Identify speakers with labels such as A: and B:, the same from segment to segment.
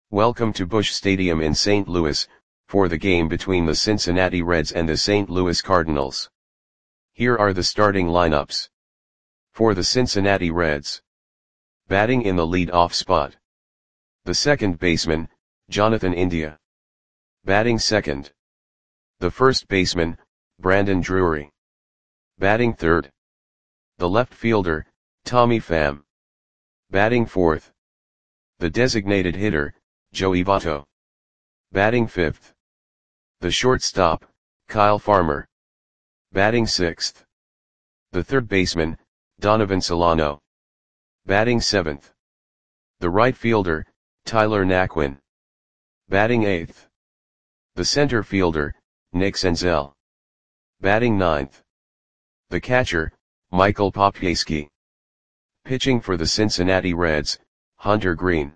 A: Welcome to Busch Stadium in St. Louis, for the game between the Cincinnati Reds and the St. Louis Cardinals. Here are the starting lineups. For the Cincinnati Reds. Batting in the lead-off spot. The second baseman, Jonathan India. Batting second. The first baseman, Brandon Drury. Batting third. The left fielder, Tommy Pham. Batting fourth. The designated hitter, Joey Votto. Batting fifth. The shortstop, Kyle Farmer. Batting sixth. The third baseman, Donovan Solano. Batting seventh. The right fielder, Tyler Naquin. Batting eighth. The center fielder, Nick Senzel. Batting ninth. The catcher, Michael Popieski. Pitching for the Cincinnati Reds, Hunter Greene.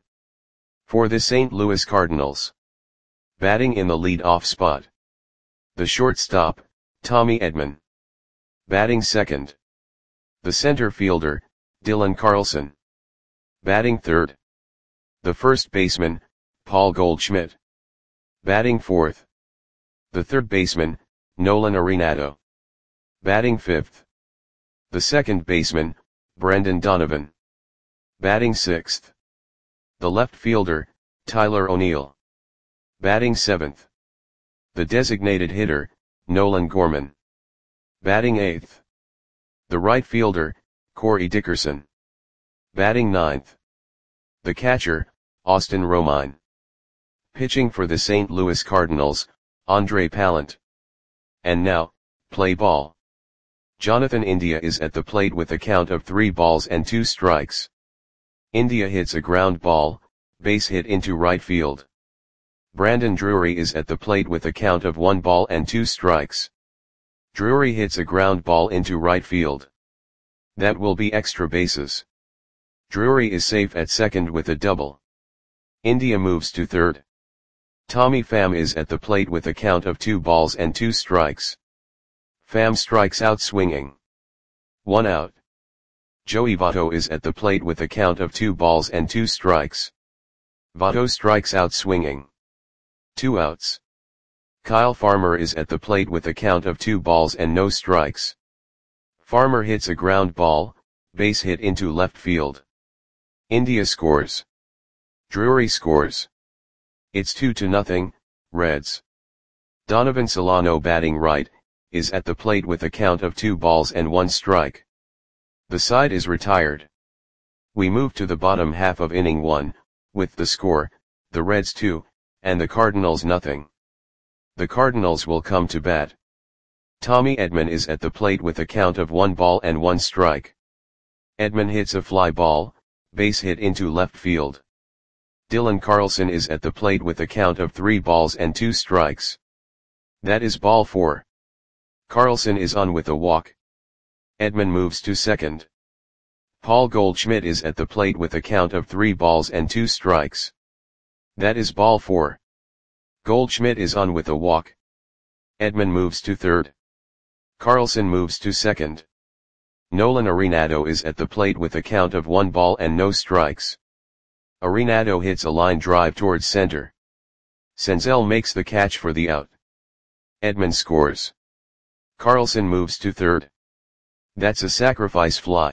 A: For the St. Louis Cardinals. Batting in the lead-off spot. The shortstop, Tommy Edman. Batting second. The center fielder, Dylan Carlson. Batting third. The first baseman, Paul Goldschmidt. Batting fourth. The third baseman, Nolan Arenado. Batting fifth. The second baseman, Brendan Donovan. Batting sixth. The left fielder, Tyler O'Neill. Batting seventh. The designated hitter, Nolan Gorman. Batting eighth. The right fielder, Corey Dickerson. Batting ninth. The catcher, Austin Romine. Pitching for the St. Louis Cardinals, Andre Pallant. And now, play ball. Jonathan India is at the plate with a count of 3 balls and 2 strikes. India hits a ground ball, base hit into right field. Brandon Drury is at the plate with a count of 1 ball and 2 strikes. Drury hits a ground ball into right field. That will be extra bases. Drury is safe at second with a double. India moves to third. Tommy Pham is at the plate with a count of 2 balls and 2 strikes. Pham strikes out swinging. 1 out. Joey Votto is at the plate with a count of 2 balls and 2 strikes. Votto strikes out swinging. 2 outs. Kyle Farmer is at the plate with a count of 2 balls and no strikes. Farmer hits a ground ball, base hit into left field. India scores. Drury scores. It's 2-0, Reds. Donovan Solano batting right, is at the plate with a count of 2 balls and 1 strike. The side is retired. We move to the bottom half of inning 1, with the score, the Reds 2, and the Cardinals nothing. The Cardinals will come to bat. Tommy Edman is at the plate with a count of 1 ball and 1 strike. Edman hits a fly ball, base hit into left field. Dylan Carlson is at the plate with a count of 3 balls and 2 strikes. That is ball 4. Carlson is on with a walk. Edman moves to second. Paul Goldschmidt is at the plate with a count of 3 balls and 2 strikes. That is ball 4. Goldschmidt is on with a walk. Edman moves to third. Carlson moves to second. Nolan Arenado is at the plate with a count of 1 ball and no strikes. Arenado hits a line drive towards center. Senzel makes the catch for the out. Edman scores. Carlson moves to third. That's a sacrifice fly.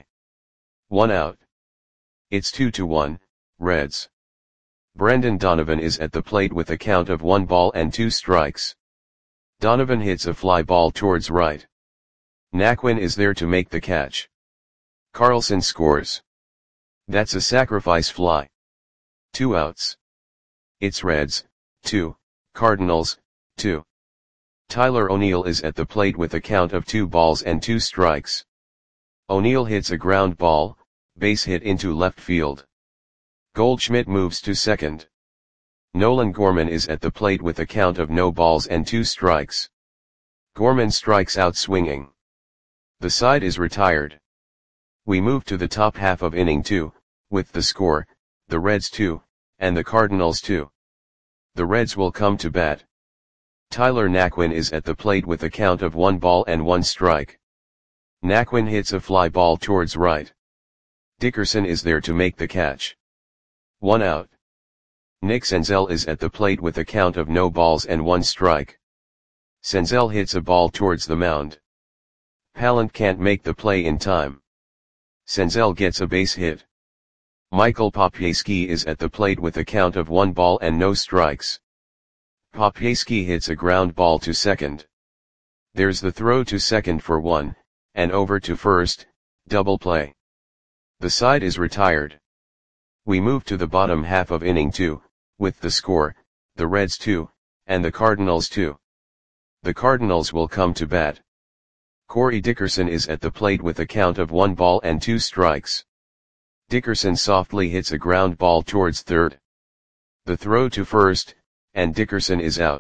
A: 1 out. It's 2-1, Reds. Brendan Donovan is at the plate with a count of 1 ball and 2 strikes. Donovan hits a fly ball towards right. Naquin is there to make the catch. Carlson scores. That's a sacrifice fly. 2 outs. It's Reds, 2, Cardinals, 2. Tyler O'Neill is at the plate with a count of 2 balls and 2 strikes. O'Neill hits a ground ball, base hit into left field. Goldschmidt moves to second. Nolan Gorman is at the plate with a count of no balls and 2 strikes. Gorman strikes out swinging. The side is retired. We move to the top half of inning 2, with the score, the Reds 2, and the Cardinals 2. The Reds will come to bat. Tyler Naquin is at the plate with a count of 1 ball and 1 strike. Naquin hits a fly ball towards right. Dickerson is there to make the catch. 1 out. Nick Senzel is at the plate with a count of no balls and 1 strike. Senzel hits a ball towards the mound. Pallant can't make the play in time. Senzel gets a base hit. Michael Popieski is at the plate with a count of 1 ball and no strikes. Popieski hits a ground ball to second. There's the throw to second for 1, and over to first, double play. The side is retired. We move to the bottom half of inning 2, with the score, the Reds 2, and the Cardinals 2. The Cardinals will come to bat. Corey Dickerson is at the plate with a count of 1 ball and 2 strikes. Dickerson softly hits a ground ball towards third. The throw to first, and Dickerson is out.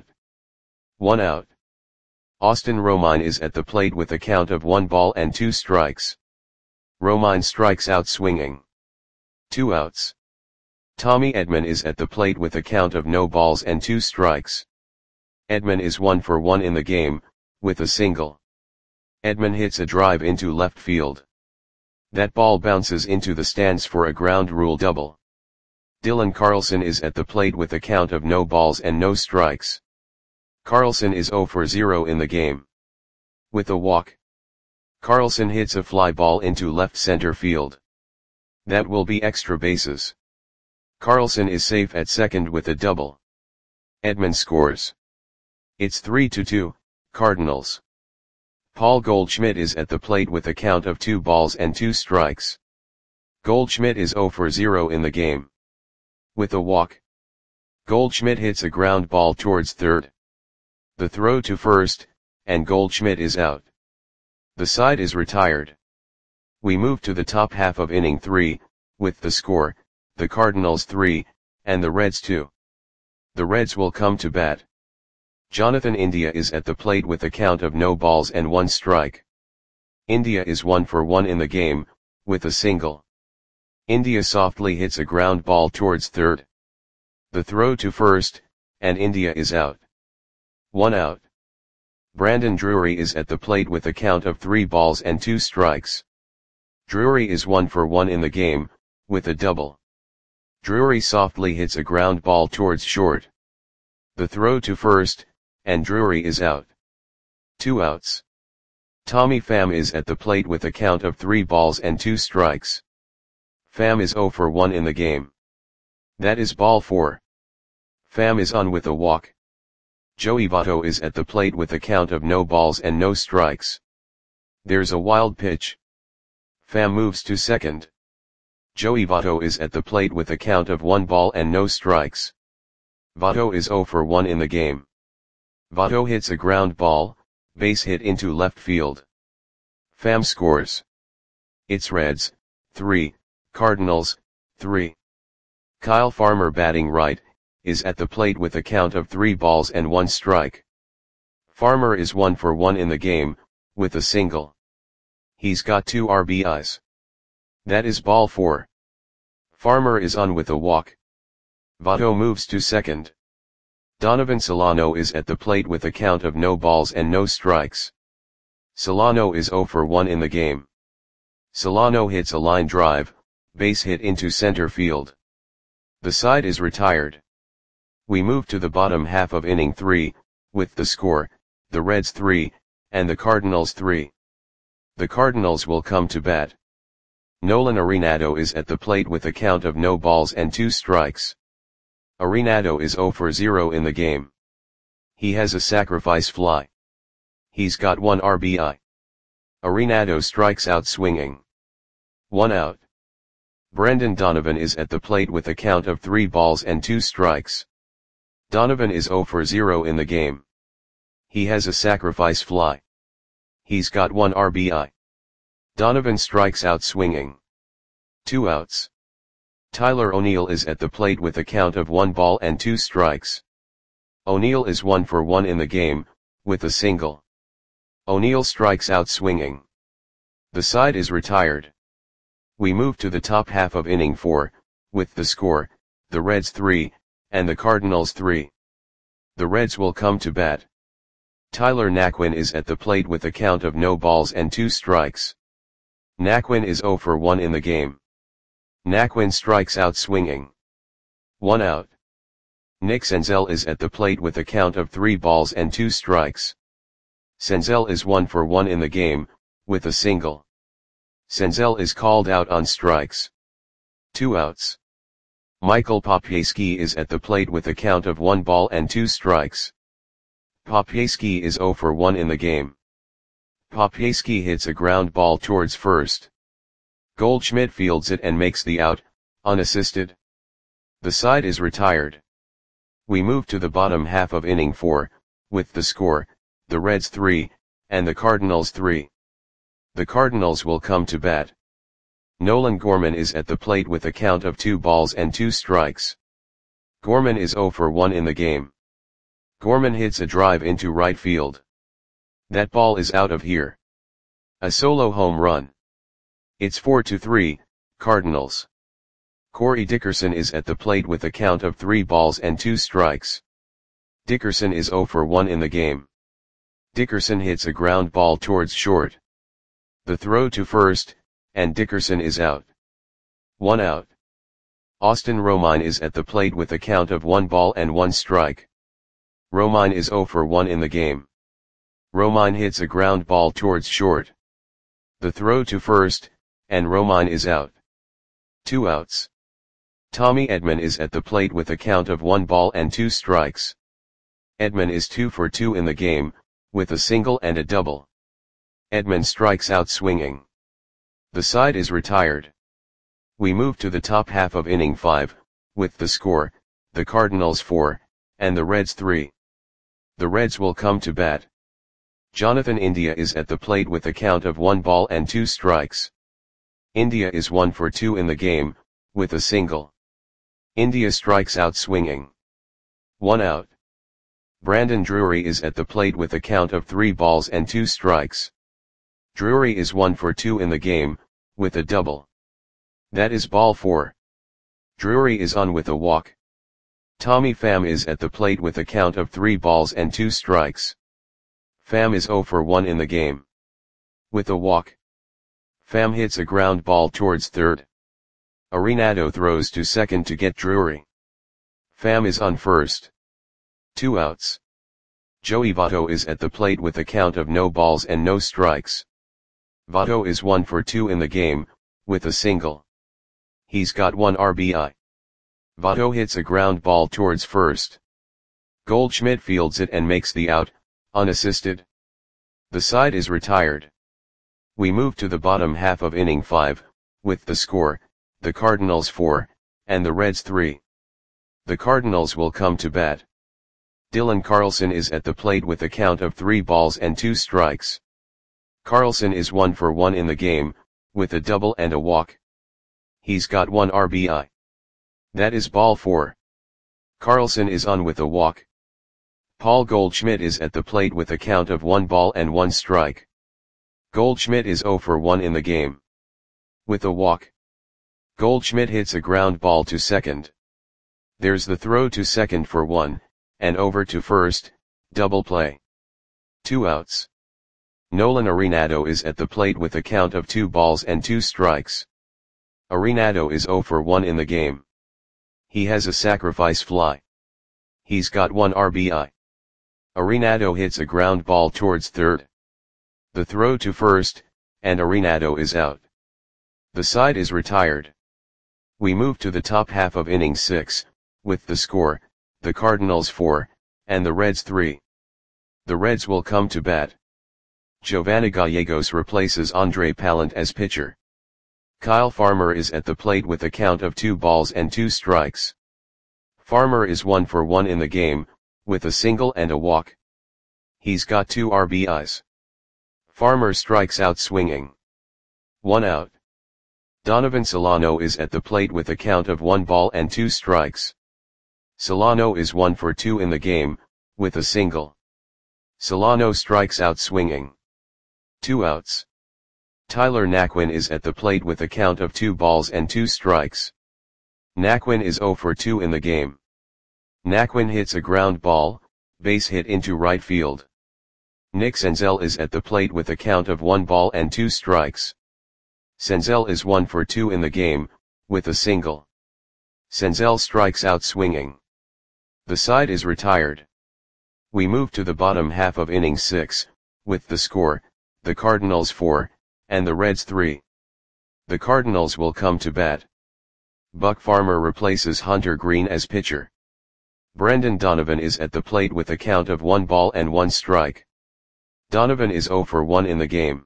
A: 1 out. Austin Romine is at the plate with a count of 1 ball and 2 strikes. Romine strikes out swinging. 2 outs. Tommy Edman is at the plate with a count of no balls and 2 strikes. Edman is 1 for 1 in the game, with a single. Edman hits a drive into left field. That ball bounces into the stands for a ground rule double. Dylan Carlson is at the plate with a count of no balls and no strikes. Carlson is 0 for 0 in the game. With a walk. Carlson hits a fly ball into left center field. That will be extra bases. Carlson is safe at second with a double. Edman scores. It's 3-2, Cardinals. Paul Goldschmidt is at the plate with a count of 2 balls and 2 strikes. Goldschmidt is 0 for 0 in the game. With a walk. Goldschmidt hits a ground ball towards third. The throw to first, and Goldschmidt is out. The side is retired. We move to the top half of inning 3, with the score, the Cardinals 3, and the Reds 2. The Reds will come to bat. Jonathan India is at the plate with a count of no balls and 1 strike. India is 1 for 1 in the game, with a single. India softly hits a ground ball towards third. The throw to first, and India is out. 1 out. Brandon Drury is at the plate with a count of 3 balls and 2 strikes. Drury is 1 for 1 in the game, with a double. Drury softly hits a ground ball towards short. The throw to first, and Drury is out. 2 outs. Tommy Pham is at the plate with a count of 3 balls and 2 strikes. Pham is 0 for 1 in the game. That is ball 4. Pham is on with a walk. Joey Votto is at the plate with a count of no balls and no strikes. There's a wild pitch. Pham moves to second. Joey Votto is at the plate with a count of 1 ball and no strikes. Votto is 0 for 1 in the game. Votto hits a ground ball, base hit into left field. Pham scores. It's Reds, 3, Cardinals, 3. Kyle Farmer batting right, is at the plate with a count of 3 balls and 1 strike. Farmer is 1 for 1 in the game, with a single. He's got 2 RBIs. That is ball 4. Farmer is on with a walk. Votto moves to second. Donovan Solano is at the plate with a count of no balls and no strikes. Solano is 0 for 1 in the game. Solano hits a line drive, base hit into center field. The side is retired. We move to the bottom half of inning 3, with the score, the Reds 3, and the Cardinals 3. The Cardinals will come to bat. Nolan Arenado is at the plate with a count of no balls and 2 strikes. Arenado is 0 for 0 in the game. He has a sacrifice fly. He's got 1 RBI. Arenado strikes out swinging. 1 out. Brendan Donovan is at the plate with a count of 3 balls and 2 strikes. Donovan is 0 for 0 in the game. He has a sacrifice fly. He's got 1 RBI. Donovan strikes out swinging. 2 outs. Tyler O'Neill is at the plate with a count of 1 ball and 2 strikes. O'Neill is 1 for 1 in the game, with a single. O'Neill strikes out swinging. The side is retired. We move to the top half of inning 4, with the score, the Reds 3, and the Cardinals 3. The Reds will come to bat. Tyler Naquin is at the plate with a count of no balls and 2 strikes. Naquin is 0 for 1 in the game. Naquin strikes out swinging. 1 out. Nick Senzel is at the plate with a count of 3 balls and 2 strikes. Senzel is 1 for 1 in the game, with a single. Senzel is called out on strikes. 2 outs. Michael Popieski is at the plate with a count of 1 ball and 2 strikes. Popieski is 0 for 1 in the game. Popieski hits a ground ball towards first. Goldschmidt fields it and makes the out, unassisted. The side is retired. We move to the bottom half of inning 4, with the score, the Reds 3, and the Cardinals 3. The Cardinals will come to bat. Nolan Gorman is at the plate with a count of 2 balls and 2 strikes. Gorman is 0 for 1 in the game. Gorman hits a drive into right field. That ball is out of here. A solo home run. It's 4-3, Cardinals. Corey Dickerson is at the plate with a count of 3 balls and 2 strikes. Dickerson is 0 for 1 in the game. Dickerson hits a ground ball towards short. The throw to first, and Dickerson is out. 1 out. Austin Romine is at the plate with a count of 1 ball and 1 strike. Romine is 0 for 1 in the game. Romine hits a ground ball towards short. The throw to first, and Romine is out. 2 outs. Tommy Edman is at the plate with a count of 1 ball and 2 strikes. Edman is 2 for 2 in the game, with a single and a double. Edman strikes out swinging. The side is retired. We move to the top half of inning 5, with the score, the Cardinals 4, and the Reds 3. The Reds will come to bat. Jonathan India is at the plate with a count of 1 ball and 2 strikes. India is 1 for 2 in the game, with a single. India strikes out swinging. 1 out. Brandon Drury is at the plate with a count of 3 balls and 2 strikes. Drury is 1 for 2 in the game, with a double. That is ball 4. Drury is on with a walk. Tommy Pham is at the plate with a count of 3 balls and 2 strikes. Pham is 0 for 1 in the game. With a walk. Pham hits a ground ball towards third. Arenado throws to second to get Drury. Pham is on first. 2 outs. Joey Votto is at the plate with a count of no balls and no strikes. Votto is 1 for 2 in the game, with a single. He's got 1 RBI. Votto hits a ground ball towards first. Goldschmidt fields it and makes the out, unassisted. The side is retired. We move to the bottom half of inning 5, with the score, the Cardinals 4, and the Reds 3. The Cardinals will come to bat. Dylan Carlson is at the plate with a count of 3 balls and 2 strikes. Carlson is 1 for 1 in the game, with a double and a walk. He's got 1 RBI. That is ball 4. Carlson is on with a walk. Paul Goldschmidt is at the plate with a count of 1 ball and 1 strike. Goldschmidt is 0 for 1 in the game. With a walk. Goldschmidt hits a ground ball to second. There's the throw to second for 1, and over to first, double play. 2 outs. Nolan Arenado is at the plate with a count of 2 balls and 2 strikes. Arenado is 0 for 1 in the game. He has a sacrifice fly. He's got 1 RBI. Arenado hits a ground ball towards third. The throw to first, and Arenado is out. The side is retired. We move to the top half of inning 6, with the score, the Cardinals 4, and the Reds 3. The Reds will come to bat. Giovanni Gallegos replaces Andre Pallant as pitcher. Kyle Farmer is at the plate with a count of 2 balls and 2 strikes. Farmer is 1 for 1 in the game, with a single and a walk. He's got 2 RBIs. Farmer strikes out swinging. 1 out. Donovan Solano is at the plate with a count of 1 ball and 2 strikes. Solano is 1 for 2 in the game, with a single. Solano strikes out swinging. 2 outs. Tyler Naquin is at the plate with a count of 2 balls and 2 strikes. Naquin is 0 for 2 in the game. Naquin hits a ground ball, base hit into right field. Nick Senzel is at the plate with a count of 1 ball and 2 strikes. Senzel is 1 for 2 in the game, with a single. Senzel strikes out swinging. The side is retired. We move to the bottom half of inning 6, with the score, the Cardinals 4, and the Reds 3. The Cardinals will come to bat. Buck Farmer replaces Hunter Green as pitcher. Brendan Donovan is at the plate with a count of 1 ball and 1 strike. Donovan is 0 for 1 in the game.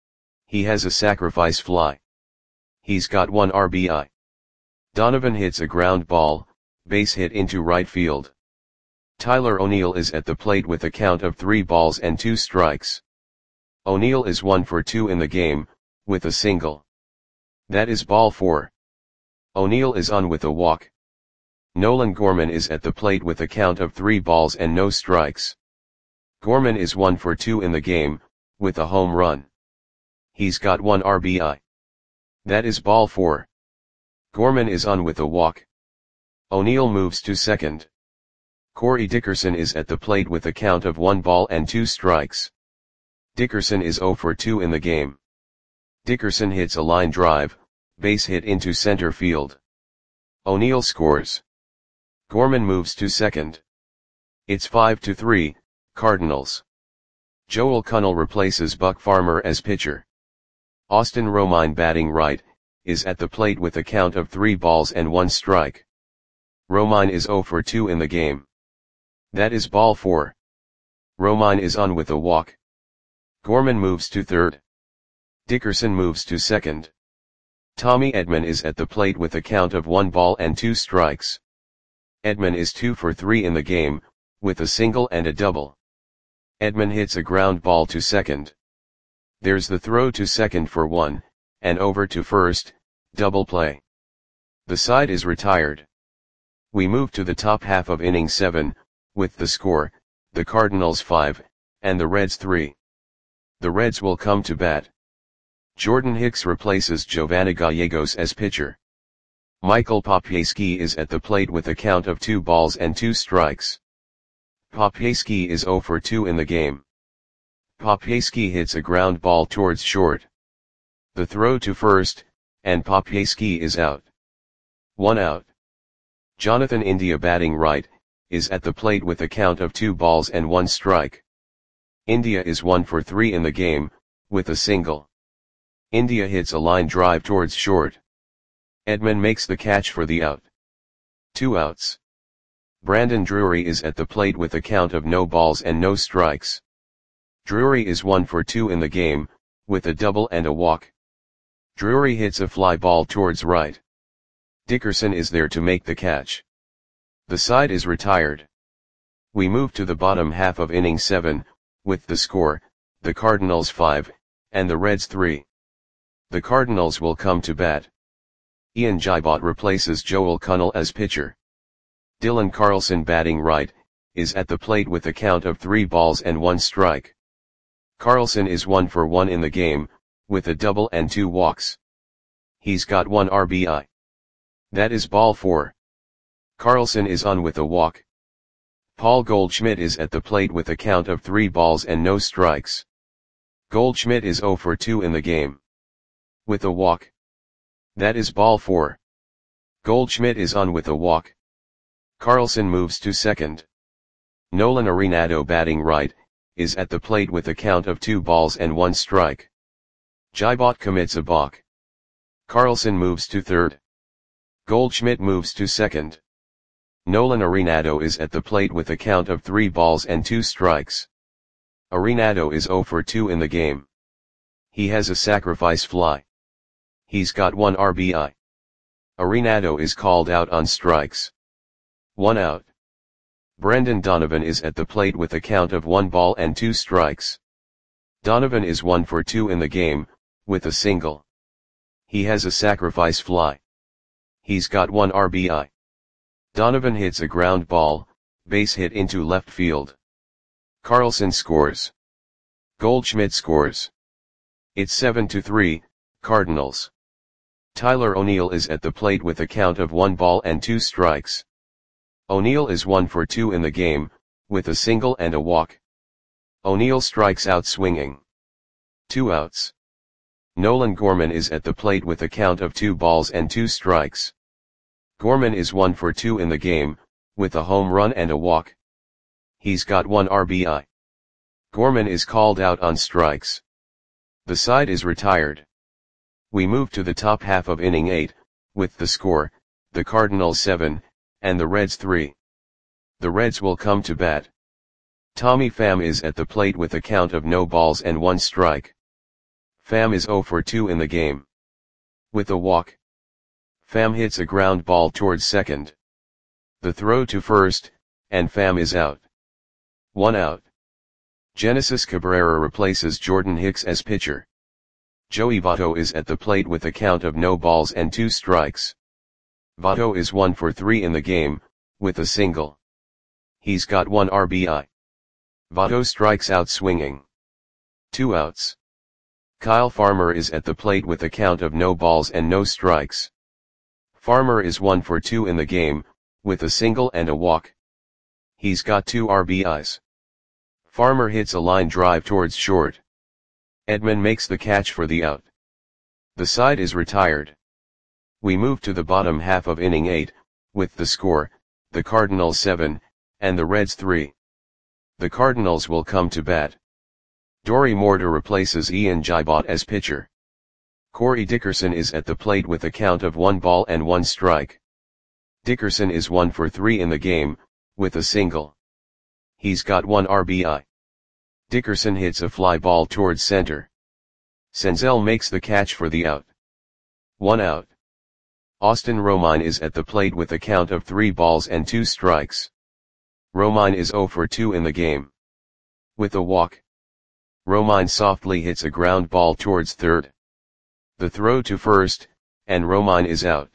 A: He has a sacrifice fly. He's got 1 RBI. Donovan hits a ground ball, base hit into right field. Tyler O'Neill is at the plate with a count of 3 balls and 2 strikes. O'Neill is 1 for 2 in the game, with a single. That is ball 4. O'Neill is on with a walk. Nolan Gorman is at the plate with a count of 3 balls and no strikes. Gorman is 1 for 2 in the game, with a home run. He's got 1 RBI. That is ball 4. Gorman is on with a walk. O'Neill moves to second. Corey Dickerson is at the plate with a count of 1 ball and 2 strikes. Dickerson is 0 for 2 in the game. Dickerson hits a line drive, base hit into center field. O'Neill scores. Gorman moves to second. It's 5-3, Cardinals. Joel Kunnell replaces Buck Farmer as pitcher. Austin Romine, batting right, is at the plate with a count of 3 balls and 1 strike. Romine is 0 for 2 in the game. That is ball 4. Romine is on with a walk. Gorman moves to third. Dickerson moves to second. Tommy Edman is at the plate with a count of 1 ball and 2 strikes. Edman is 2 for 3 in the game, with a single and a double. Edman hits a ground ball to second. There's the throw to second for 1, and over to first, double play. The side is retired. We move to the top half of inning 7, with the score, the Cardinals 5, and the Reds 3. The Reds will come to bat. Jordan Hicks replaces Giovanni Gallegos as pitcher. Michael Popieski is at the plate with a count of 2 balls and 2 strikes. Popieski is 0 for 2 in the game. Popieski hits a ground ball towards short. The throw to first, and Popieski is out. 1 out. Jonathan India, batting right, is at the plate with a count of 2 balls and 1 strike. India is 1 for 3 in the game, with a single. India hits a line drive towards short. Edman makes the catch for the out. 2 outs. Brandon Drury is at the plate with a count of no balls and no strikes. Drury is 1 for 2 in the game, with a double and a walk. Drury hits a fly ball towards right. Dickerson is there to make the catch. The side is retired. We move to the bottom half of inning 7, with the score, the Cardinals 5, and the Reds 3. The Cardinals will come to bat. Ian Gibot replaces Joel Kunnell as pitcher. Dylan Carlson, batting right, is at the plate with a count of 3 balls and 1 strike. Carlson is 1 for 1 in the game, with a double and 2 walks. He's got 1 RBI. That is ball 4. Carlson is on with a walk. Paul Goldschmidt is at the plate with a count of 3 balls and no strikes. Goldschmidt is 0 for 2 in the game. With a walk. That is ball 4. Goldschmidt is on with a walk. Carlson moves to second. Nolan Arenado, batting right, is at the plate with a count of 2 balls and 1 strike. Gibot commits a balk. Carlson moves to third. Goldschmidt moves to second. Nolan Arenado is at the plate with a count of 3 balls and 2 strikes. Arenado is 0 for 2 in the game. He has a sacrifice fly. He's got 1 RBI. Arenado is called out on strikes. 1 out. Brendan Donovan is at the plate with a count of 1 ball and 2 strikes. Donovan is 1 for 2 in the game, with a single. He has a sacrifice fly. He's got 1 RBI. Donovan hits a ground ball, base hit into left field. Carlson scores. Goldschmidt scores. It's 7-3, Cardinals. Tyler O'Neill is at the plate with a count of 1 ball and 2 strikes. O'Neill is 1 for 2 in the game, with a single and a walk. O'Neill strikes out swinging. 2 outs. Nolan Gorman is at the plate with a count of 2 balls and 2 strikes. Gorman is 1 for 2 in the game, with a home run and a walk. He's got 1 RBI. Gorman is called out on strikes. The side is retired. We move to the top half of inning 8, with the score, the Cardinals 7, and the Reds 3. The Reds will come to bat. Tommy Pham is at the plate with a count of no balls and 1 strike. Pham is 0 for 2 in the game. With a walk. Pham hits a ground ball towards second. The throw to first, and Pham is out. 1 out. Genesis Cabrera replaces Jordan Hicks as pitcher. Joey Votto is at the plate with a count of no balls and 2 strikes. Votto is 1 for 3 in the game, with a single. He's got 1 RBI. Votto strikes out swinging. 2 outs. Kyle Farmer is at the plate with a count of no balls and no strikes. Farmer is 1 for 2 in the game, with a single and a walk. He's got 2 RBIs. Farmer hits a line drive towards short. Edman makes the catch for the out. The side is retired. We move to the bottom half of inning 8, with the score, the Cardinals 7, and the Reds 3. The Cardinals will come to bat. Dory Morter replaces Ian Gibot as pitcher. Corey Dickerson is at the plate with a count of 1 ball and 1 strike. Dickerson is 1 for 3 in the game, with a single. He's got 1 RBI. Dickerson hits a fly ball towards center. Senzel makes the catch for the out. 1 out. Austin Romine is at the plate with a count of 3 balls and 2 strikes. Romine is 0 for 2 in the game. With a walk. Romine softly hits a ground ball towards third. The throw to first, and Romine is out.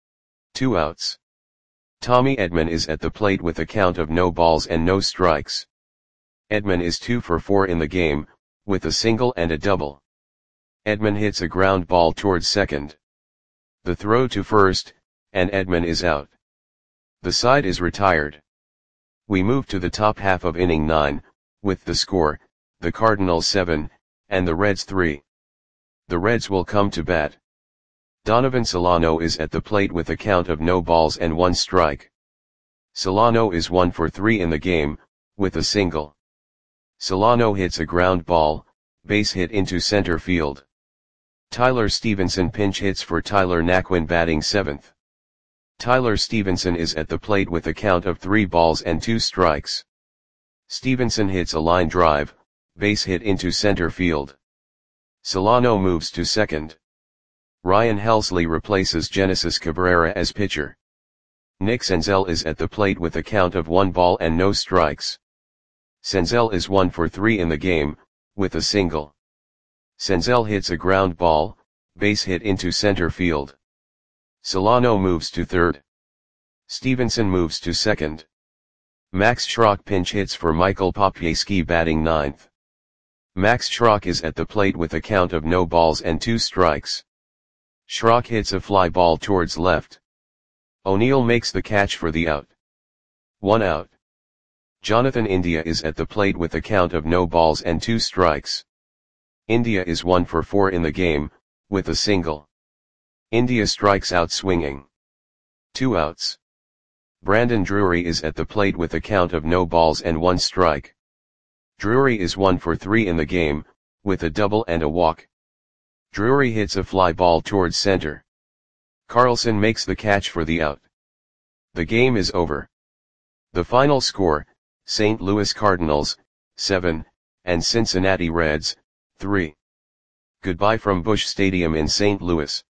A: 2 outs. Tommy Edman is at the plate with a count of no balls and no strikes. Edman is 2 for 4 in the game, with a single and a double. Edman hits a ground ball towards second. The throw to first, and Edman is out. The side is retired. We move to the top half of inning 9, with the score, the Cardinals 7, and the Reds 3. The Reds will come to bat. Donovan Solano is at the plate with a count of no balls and 1 strike. Solano is 1 for 3 in the game, with a single. Solano hits a ground ball, base hit into center field. Tyler Stevenson pinch hits for Tyler Naquin batting 7th. Tyler Stevenson is at the plate with a count of 3 balls and 2 strikes. Stevenson hits a line drive, base hit into center field. Solano moves to second. Ryan Helsley replaces Genesis Cabrera as pitcher. Nick Senzel is at the plate with a count of 1 ball and no strikes. Senzel is 1 for 3 in the game, with a single. Senzel hits a ground ball, base hit into center field. Solano moves to third. Stevenson moves to second. Max Schrock pinch hits for Michael Popieski batting 9th. Max Schrock is at the plate with a count of no balls and 2 strikes. Schrock hits a fly ball towards left. O'Neill makes the catch for the out. 1 out. Jonathan India is at the plate with a count of no balls and 2 strikes. India is 1 for 4 in the game, with a single. India strikes out swinging. 2 outs. Brandon Drury is at the plate with a count of no balls and 1 strike. Drury is 1 for 3 in the game, with a double and a walk. Drury hits a fly ball towards center. Carlson makes the catch for the out. The game is over. The final score, St. Louis Cardinals, 7, and Cincinnati Reds, 3. Goodbye from Busch Stadium in St. Louis.